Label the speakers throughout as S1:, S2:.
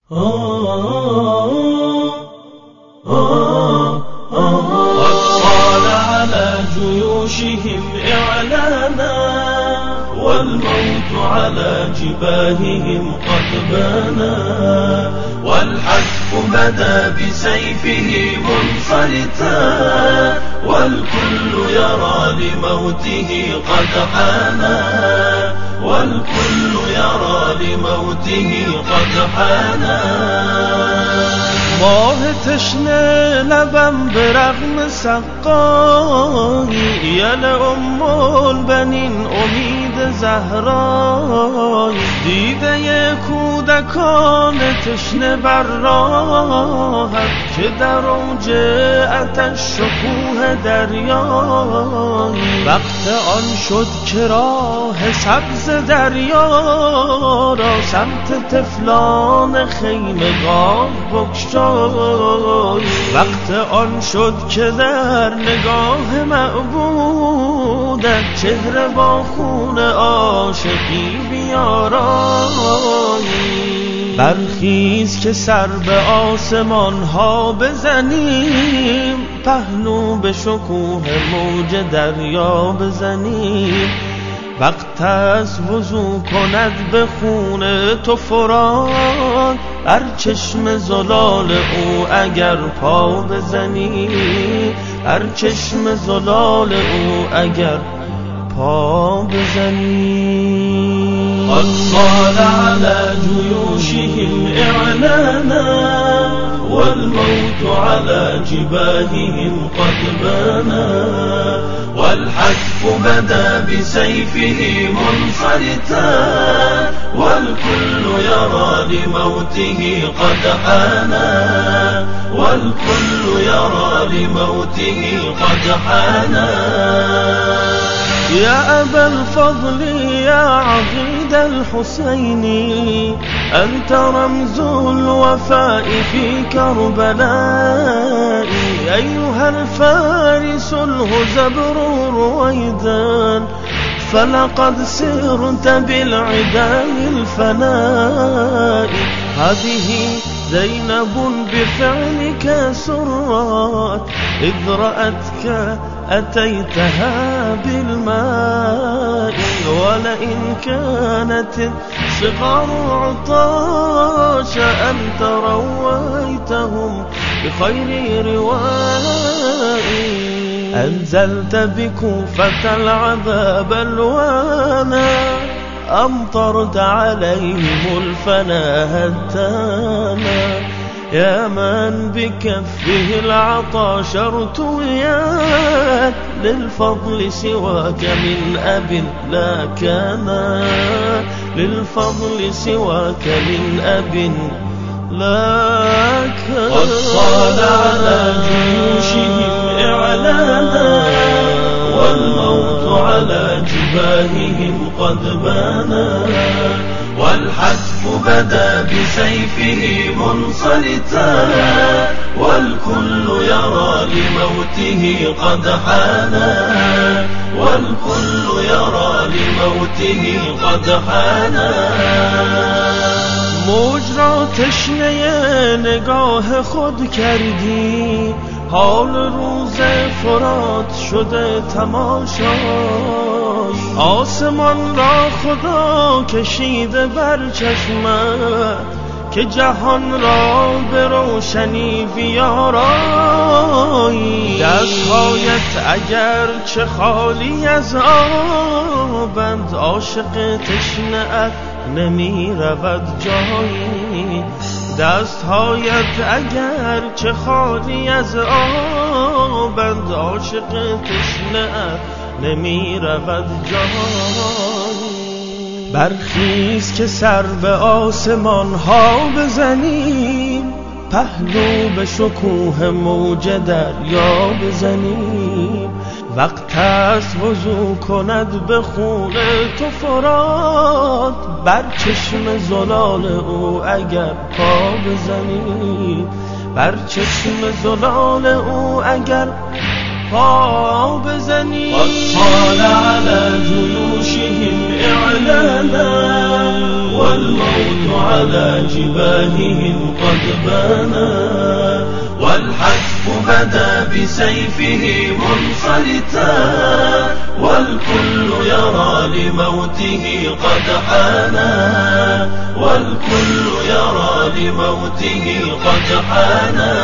S1: قد صال على جيوشهم إعلانا، والموت على جباههم قد بانا، والحتف بدا بسيفه منصرتا، والكل يرى لموته قد حانا، والكل يرى لموته قد حانا. ماه تشنه لبم برغم سقایی، یل ام البنین امید زهرایی، دیده کودکان تشنه بر راهت که در اوج آتش شکوه دریایی. وقت آن شد که راه سبز دریا را سمت طفلان خیمگاه بگشای. وقت آن شد که در نگاه معبودت چهره با خون عاشقی بیارایی. برخیز که سر به آسمان ها بزنیم، پهلو به شکوه موج دریا بزنیم. وقت است وضو کند به خون تو فرات، بر چشم زلال او اگر پا بزنی، بر چشم زلال او اگر پا بزنی. قد صال على جيوشهم إعلانا، والموت على جباههم قد بانا، والحتف بدا بسيفه منصرتا، والكل يرى لموته قد حانا، والكل يرى لموته قد حانا. يا أبا الفضل يا عقيد الحسين، أنت رمز الوفاء في كربلاء. أيها الفارس الهزبر رويدا، فلقد سرت بالعداء الفناء. هذه زينب بفعلك سرت، إذ رأتك أتيتها بالماء. ولئن كانت الصغار عطاش، أنت رويتهم بخير روائي. أنزلت بكوفة العذاب الوانا، أمطرت عليهم الفنا هتانا. يا من بكفه العطاش ارتويات، للفضل سواك من أب لا كان، للفضل سواك من أب لا كان. قد صال على جيوشهم إعلانا، والموت على جباههم قد بانا، والحتف بدا بسيفه منصرتا، والكل يرى لموته قد حانا، والكل يرى لموته قد حانا. موج را تشنه نگاه خود کردی، حال روز فرات شده تماشای. آسمان را خدا کشیده بر چشمت، که جهان را به روشنی بیارایی. دستهایت اگر چه خالی از آبند، عاشق تشنه‌ات نمی رود جایی. دستهایت اگر چه خالی از آبند، عاشق تشنه‌ات نمی رود جایی. برخیز که سر به آسمان ها بزنیم، پهلو به شکوه موج دریا بزنیم. وقت است وضو کند به خون تو فرات، بر چشم زلال او اگر پا بزنی، بر چشم زلال او اگر پا بزنی. قد صال على جيوشهم إعلانا، والموت على جباههم قد بانا والحتف بدا بسيفه منصلتا والكل يرى لموته قد حانا والكل يرى لموته قد حانا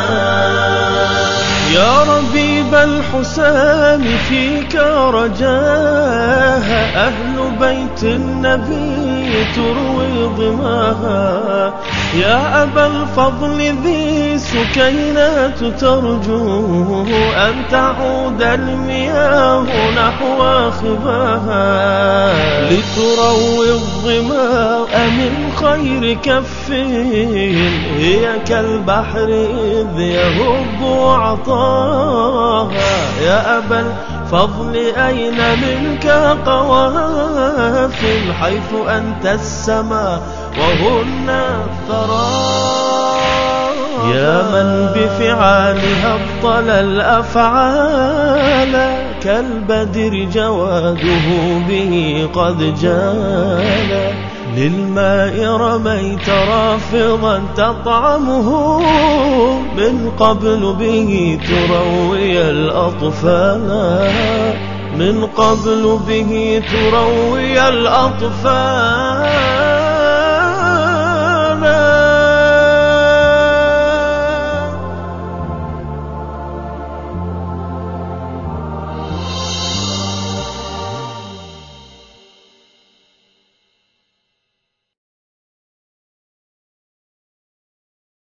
S1: يا ربيب الحسام فيك رجاها أهل بيت النبي تروي ضماها يا أبا الفضل ذي سكينات ترجو أن تعود المياه نحو خباها لتروي الظماء من خير كف هي كالبحر إذ يهب عطاها يا أبا الفضل أين منك قوافل حيث أنت السماء وهن الثرى يا من بفعالها ابطل الأفعال كالبدر جواده به قد جال للماء رميت رافضا تطعمه من قبل به تروي الأطفال من قبل به تروي الأطفال